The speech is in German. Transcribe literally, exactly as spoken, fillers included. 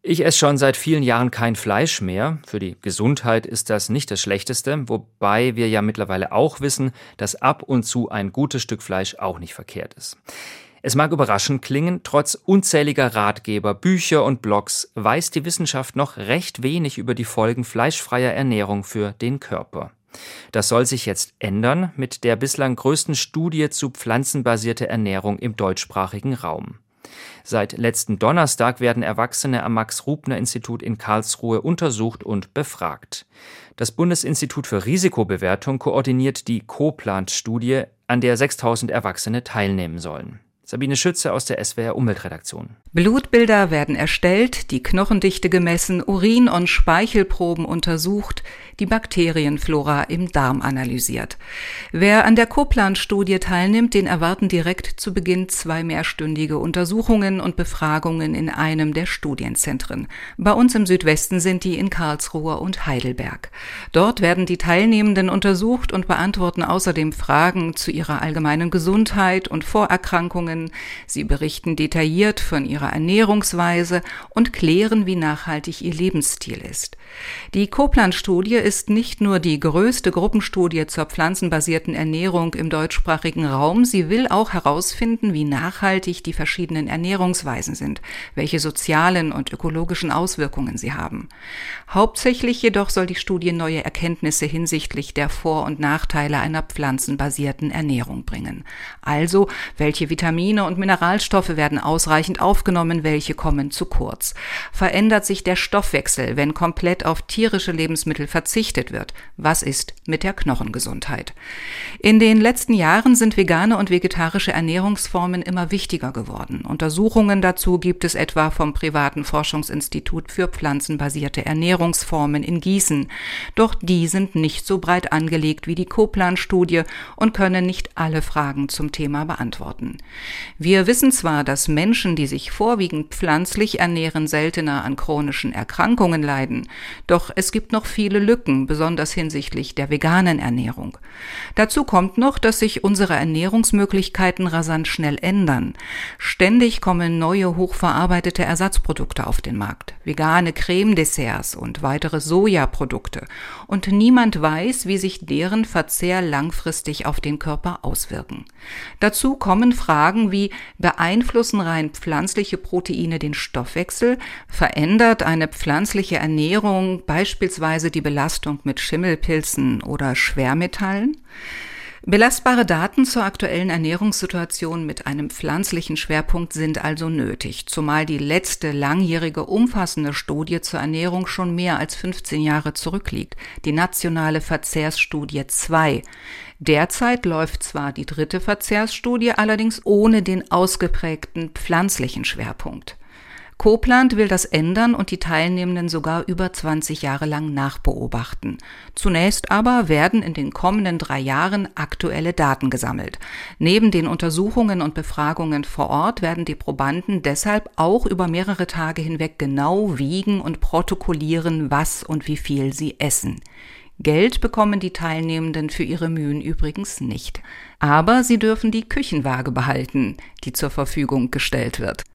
Ich esse schon seit vielen Jahren kein Fleisch mehr. Für die Gesundheit ist das nicht das Schlechteste, wobei wir ja mittlerweile auch wissen, dass ab und zu ein gutes Stück Fleisch auch nicht verkehrt ist. Es mag überraschend klingen, trotz unzähliger Ratgeber, Bücher und Blogs weiß die Wissenschaft noch recht wenig über die Folgen fleischfreier Ernährung für den Körper. Das soll sich jetzt ändern mit der bislang größten Studie zu pflanzenbasierter Ernährung im deutschsprachigen Raum. Seit letzten Donnerstag werden Erwachsene am Max-Rubner-Institut in Karlsruhe untersucht und befragt. Das Bundesinstitut für Risikobewertung koordiniert die CoPlant-Studie, an der sechstausend Erwachsene teilnehmen sollen. Sabine Schütze aus der S W R-Umweltredaktion. Blutbilder werden erstellt, die Knochendichte gemessen, Urin- und Speichelproben untersucht, die Bakterienflora im Darm analysiert. Wer an der CoPlant-Studie teilnimmt, den erwarten direkt zu Beginn zwei mehrstündige Untersuchungen und Befragungen in einem der Studienzentren. Bei uns im Südwesten sind die in Karlsruhe und Heidelberg. Dort werden die Teilnehmenden untersucht und beantworten außerdem Fragen zu ihrer allgemeinen Gesundheit und Vorerkrankungen. Sie berichten detailliert von ihrer Ernährungsweise und klären, wie nachhaltig ihr Lebensstil ist. Die CoPlant-Studie ist nicht nur die größte Gruppenstudie zur pflanzenbasierten Ernährung im deutschsprachigen Raum, sie will auch herausfinden, wie nachhaltig die verschiedenen Ernährungsweisen sind, welche sozialen und ökologischen Auswirkungen sie haben. Hauptsächlich jedoch soll die Studie neue Erkenntnisse hinsichtlich der Vor- und Nachteile einer pflanzenbasierten Ernährung bringen. Also, welche Vitamine und Mineralstoffe werden ausreichend aufgenommen, welche kommen zu kurz? Verändert sich der Stoffwechsel, wenn komplett auf tierische Lebensmittel verzichtet wird? Was ist mit der Knochengesundheit? In den letzten Jahren sind vegane und vegetarische Ernährungsformen immer wichtiger geworden. Untersuchungen dazu gibt es etwa vom privaten Forschungsinstitut für pflanzenbasierte Ernährungsformen in Gießen. Doch die sind nicht so breit angelegt wie die CoPlant-Studie und können nicht alle Fragen zum Thema beantworten. Wir wissen zwar, dass Menschen, die sich vorwiegend pflanzlich ernähren, seltener an chronischen Erkrankungen leiden, doch es gibt noch viele Lücken, besonders hinsichtlich der veganen Ernährung. Dazu kommt noch, dass sich unsere Ernährungsmöglichkeiten rasant schnell ändern. Ständig kommen neue hochverarbeitete Ersatzprodukte auf den Markt, vegane Cremedesserts und weitere Sojaprodukte, und niemand weiß, wie sich deren Verzehr langfristig auf den Körper auswirken. Dazu kommen Fragen wie: Beeinflussen rein pflanzliche Proteine den Stoffwechsel? Verändert eine pflanzliche Ernährung beispielsweise die Belastung mit Schimmelpilzen oder Schwermetallen? Belastbare Daten zur aktuellen Ernährungssituation mit einem pflanzlichen Schwerpunkt sind also nötig, zumal die letzte langjährige umfassende Studie zur Ernährung schon mehr als fünfzehn Jahre zurückliegt, die nationale Verzehrsstudie zwei. Derzeit läuft zwar die dritte Verzehrsstudie, allerdings ohne den ausgeprägten pflanzlichen Schwerpunkt. CoPlant will das ändern und die Teilnehmenden sogar über zwanzig Jahre lang nachbeobachten. Zunächst aber werden in den kommenden drei Jahren aktuelle Daten gesammelt. Neben den Untersuchungen und Befragungen vor Ort werden die Probanden deshalb auch über mehrere Tage hinweg genau wiegen und protokollieren, was und wie viel sie essen. Geld bekommen die Teilnehmenden für ihre Mühen übrigens nicht. Aber sie dürfen die Küchenwaage behalten, die zur Verfügung gestellt wird.